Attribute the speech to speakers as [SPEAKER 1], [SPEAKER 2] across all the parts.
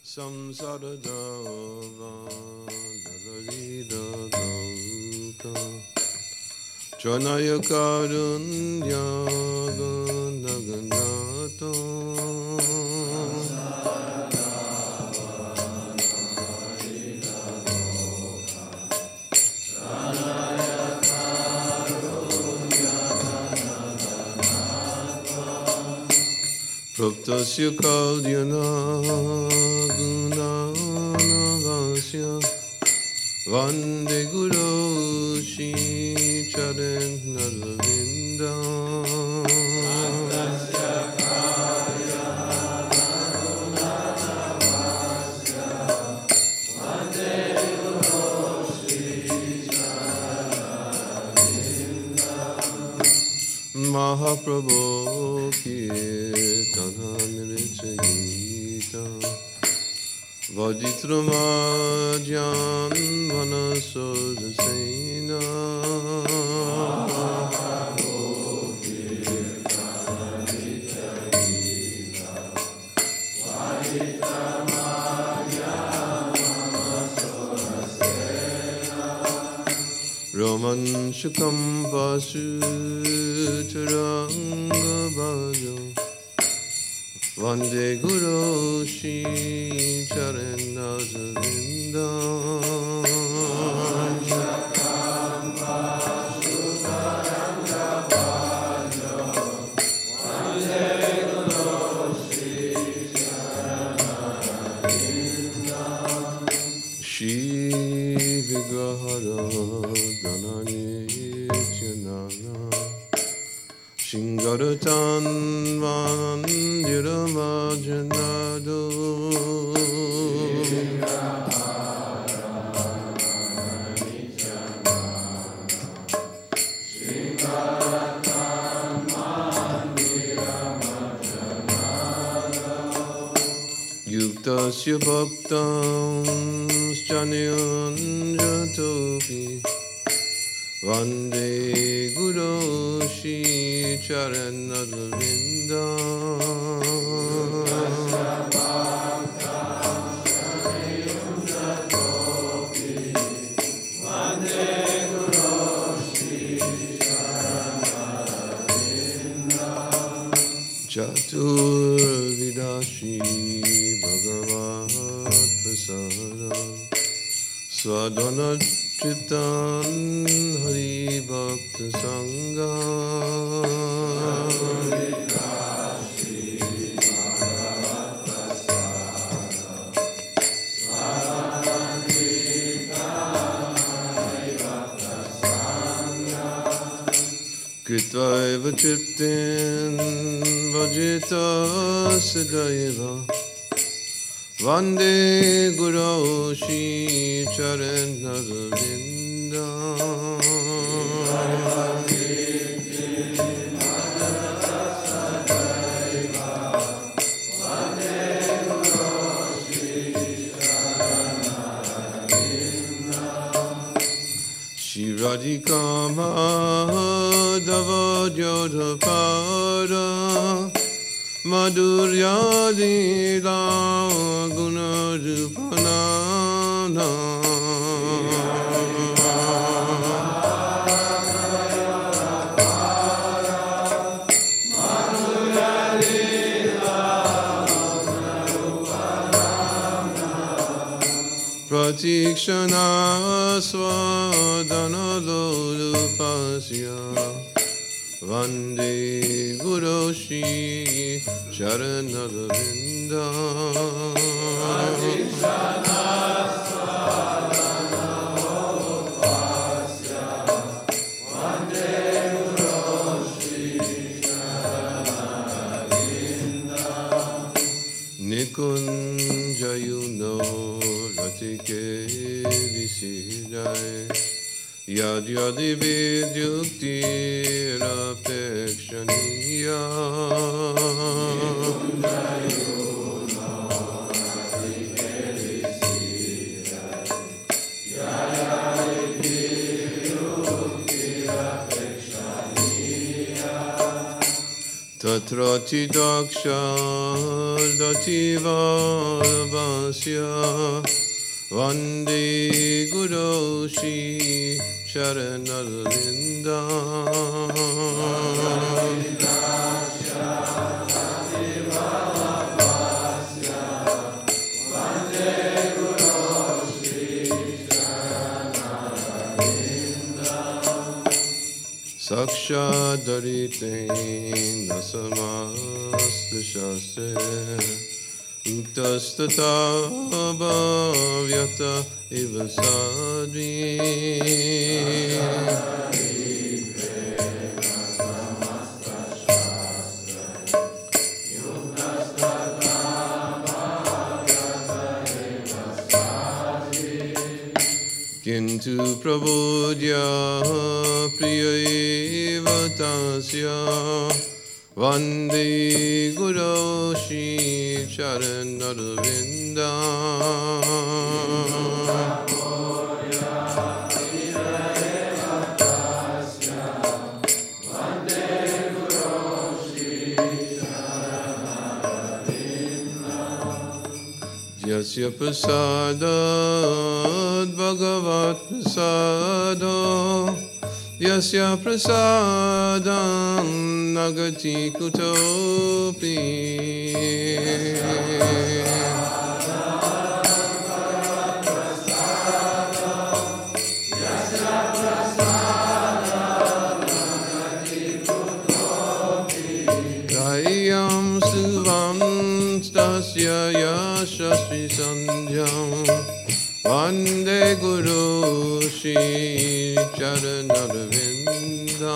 [SPEAKER 1] samsaradavadalidadauka Chanaya karunya gunaganato Praptasya kalyana gunanavasya Vande Guru Shri Charanaravinda Praptasya kalyana gunanavasya Vande Guru Shri Charanaravinda Mahaprabhu Kirtanamritagita Vajitramajyan Vanasodasena Mahaprabhu Kirtanamritagita Vajitramajyan Vanasodasena Raman Shukam Vasutaranga Bhajo Vande Guru Shri Charanaravinda Shri Vigrahara Dhananityanana Shingaratan Mandiramajanado Yuktasya bhaktam Chanyanjatopi Vande Guru Shri Charanaravinda Vande Guru Shri Charanaravinda Chaturvidashi Bhagavat Prasada Swadhana Chitan Hari Bhakta Sangha Kritva Chiptin Vajita Sadaiva Vande Guru Shri Charanaravinda Shri Radhika Madhava Jodhapara Madhurya Lila Gunarupana Pratikshana Swadhana Lolupasya Vande Guru Shri Charanaravinda Pratikshana Swadhana Lolupasya Vande Guru Shri Charanaravinda Nikunjayuno Ratike Visidai Yad Yadi Vidyukti Rapekshaniya Tatrati daksha dativa vasya Vande Guru Shri Charanarvinda Saksha Darite Nasamasta Shastre Uttastata Bhavyata Iva Sadvi Kintu Prabodhya Priya Eva Tasya Vande Guru Shri Charanarvinda Yasya prasadad bhagavat prasado Yasya prasadam nagati kutopi Dayam suvam stasya yashasvi sandhyam Vande Guru Shri Charanarvinda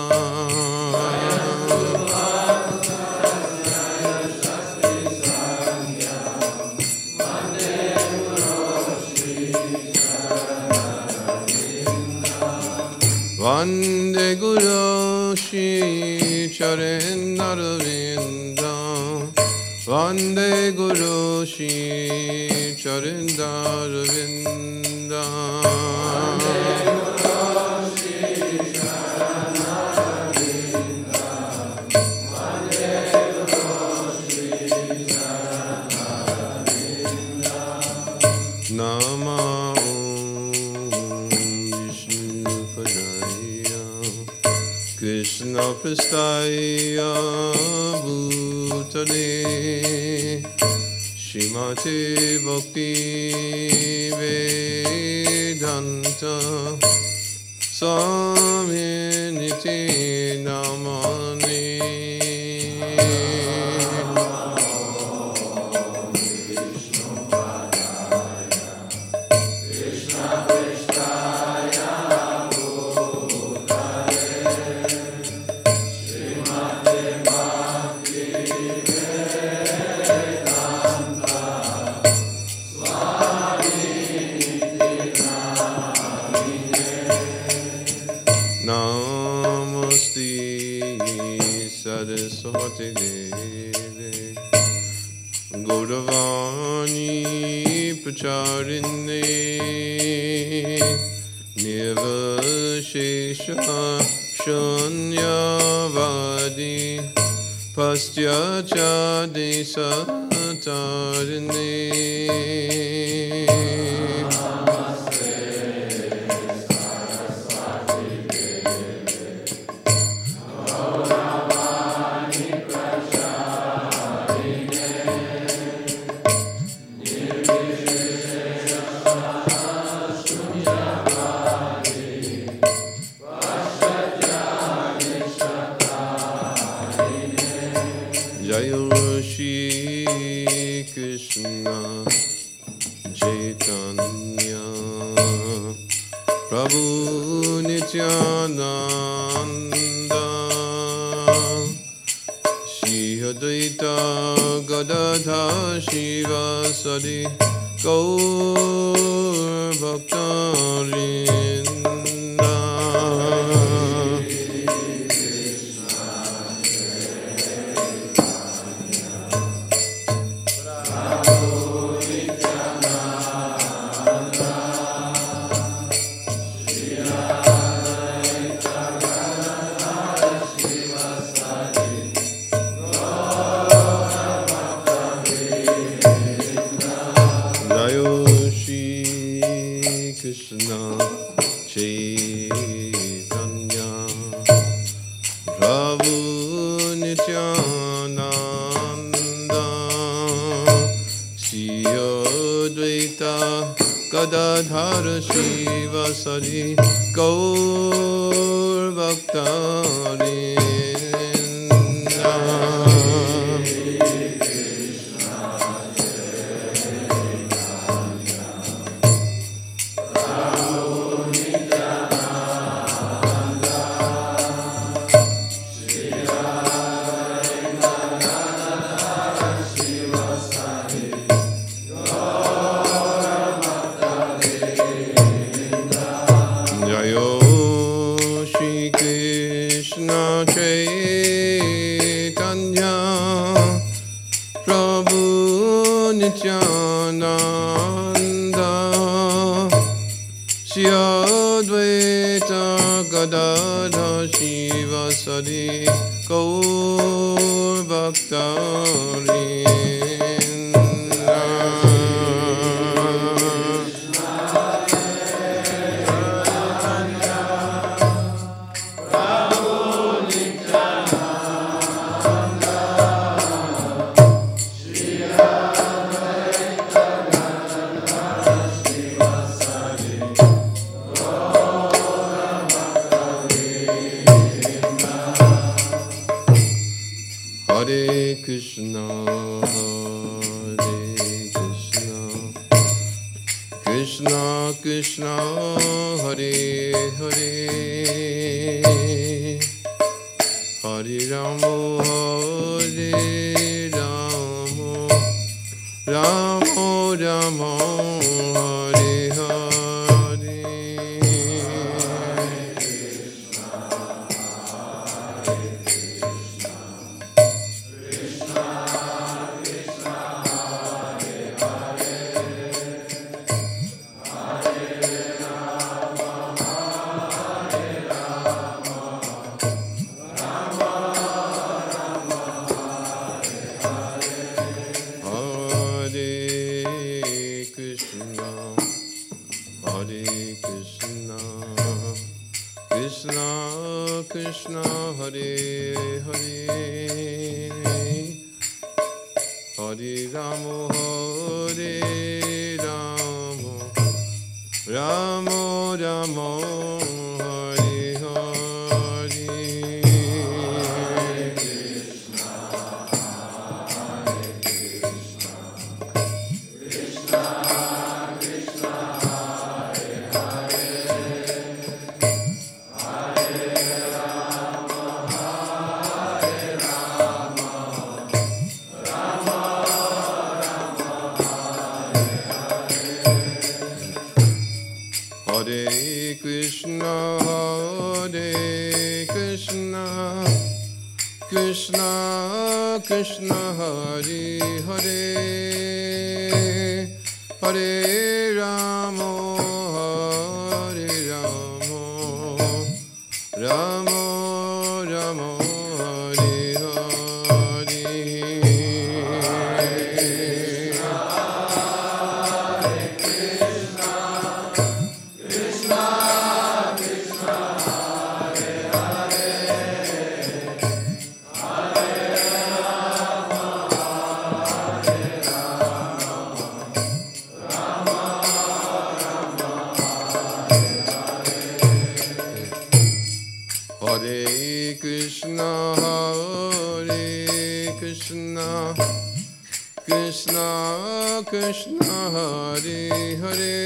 [SPEAKER 1] Vande Guru Shri Charanarvinda Vande Guru Shri Charanarvinda Nama Vishnu Padaya Krishna Prastaya Bhutale Shrimate Bhakti Vedanta Swaminiti Namane Saraswati Devi Gauravani Pracharine Nirvashesha Shunyavadi Pastyacha Desatarine Krishna Chaitanya Prabhu Nityananda Shri Advaita Gadadhar Shivasadi Gaur Bhaktarinda Advaita Gadadhara Shiva Sadi Gaur Bhakta Nityananda Shri Advaita Gadadhara Shiva Sadi Gaur Bhakta Hare Krishna, Krishna Krishna, Hare Hare, Hare Rama, Hare Rama, Rama Rama, Hare Hare. Krishna Krishna, Hare Hare, Hare Rama, Hare Rama, Rama Rama, Hare Hare. Hare Krishna, Hare Krishna, Krishna Krishna, Hare Hare, Hare Rama, Hare Rama, Rama Rama, Hare Hare. Hare Krishna, Hare Krishna, Krishna Krishna, Hare Hare,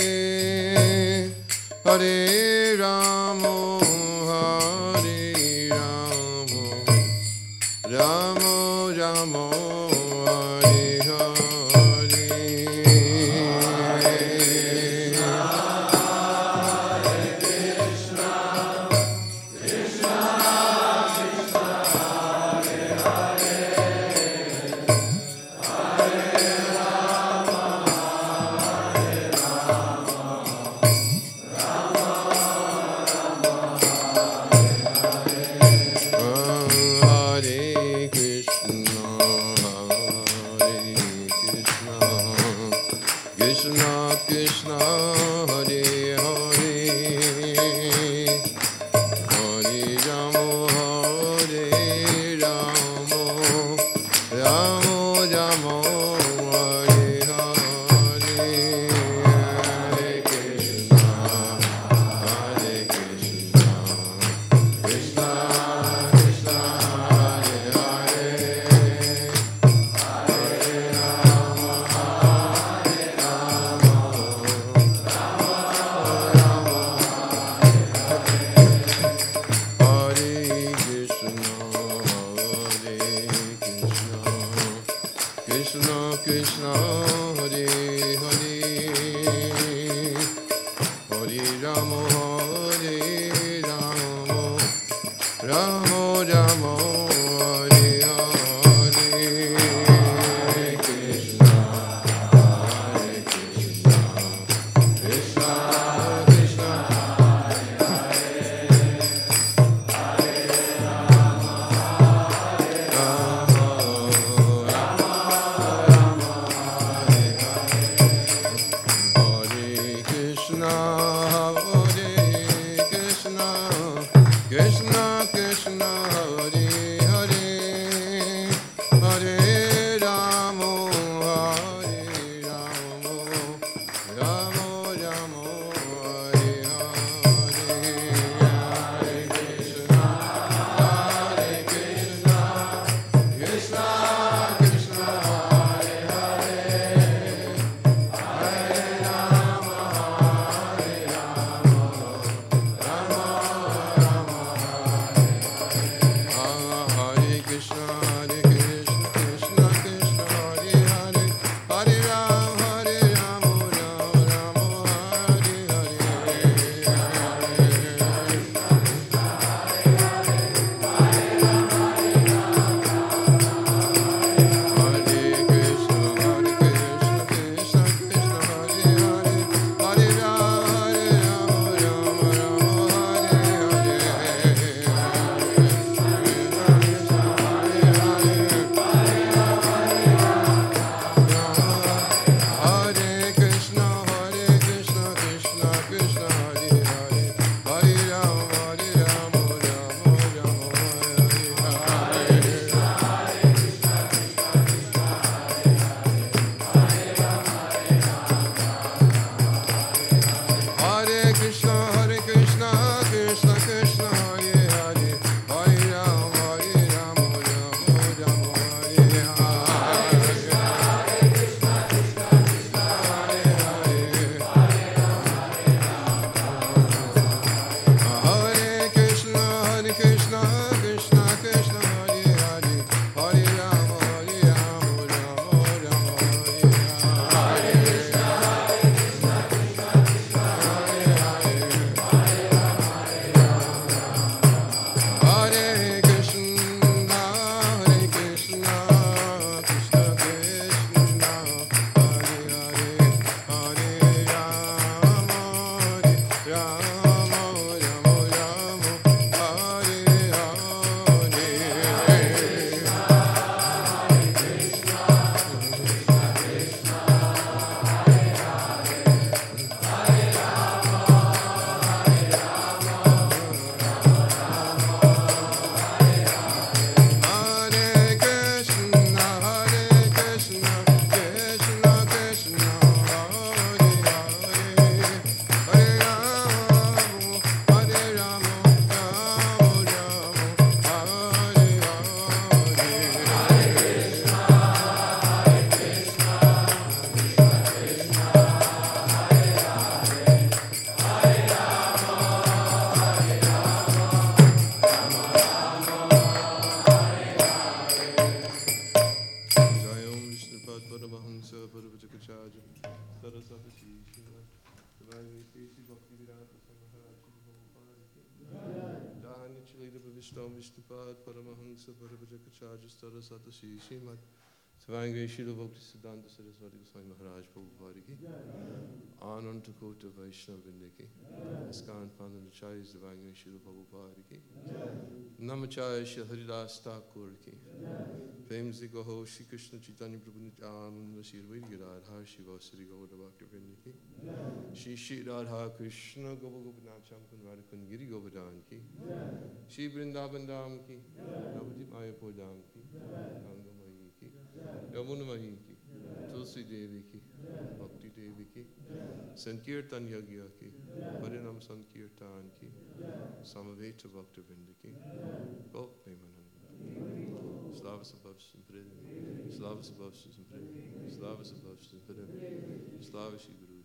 [SPEAKER 1] Hare Rama, Hare Rama, Rama Rama, Hare Hare. Krishna Krishna, Hare Hare, Hare Rama, Hare Rama, Rama Rama, Hare Hare. Krishna Krishna Hare Hare Hare Rama Hare Rama Rama Rama Hare Hare Krishna Hare Krishna Krishna Krishna Krishna Krishna Hare Hare Hare Rama Hare Rama Rama Rama Hare Hare Hare Krishna Hare Krishna Krishna Krishna Hare Hare Hare Rama Hare Rama Rama Rama Hare Krishna Hare Krishna Krishna Krishna Hare Hare Hare Rama Rama Hare Hare Krishna Hare Krishna Krishna Krishna Hare Hare Hare Rama Rama Rama Hare Hare Krishna Hare Krishna Krishna Krishna Hare Hare Hare Rama Rama Rama Hare Hare Krishna Hare Krishna Krishna Krishna Hare Hare Hare Rama Rama Rama Hare Hare Krishna Hare Krishna Krishna Krishna Hare Hare Hare Rama Rama Rama Rama Hare Hare Hare Krishna, Hare Krishna, Krishna Krishna, Hare Hare, Hare Rama, Hare Rama, Rama Rama, Hare Hare. Jai Om Vishnupad Paramahamsa Paravajakacharya Saraswati Shri Divine Vishesi Bhakti Vedanta Maharaj Jai Chalita Vishnu Vishnupad Paramahamsa Paravajakacharya Saraswati Shri Divine Vishnu Bhakti Siddhanta Saraswati Goswami Maharaj Prabhupada Ki Ananta Kota Vaishnava Vindaki Iskan Pandana Divine Vishnu Prabhupada Ki Namachaya Shri Haridas Thakur Ki Prem se Gaho Shri Krishna Chaitanya Prabhu Nityananda Shri Advaita Gadadhar Shiva Sri Gaura Bhakti Vrinda Ki Shri Radha Krishna Gopa Gopinath Champun Radhakun Giri Govardhan Ki Shri Vrindavan Dham Ki Navadip Mayapur Dham Ki Ganga Mahi Ki Yamuna Mahi Ki Tulsi Devi Ki Bhakti Devi Ki Sankirtan Yagya Ki Harinam Sankirtan Ki Samaveta Bhakti Vrinda Ki Gop Premananda Slava Sabhavsam Prithvi Slava Sabhavsam Prithvi Slava Sabhavsam Prithvi Slava Shri Guru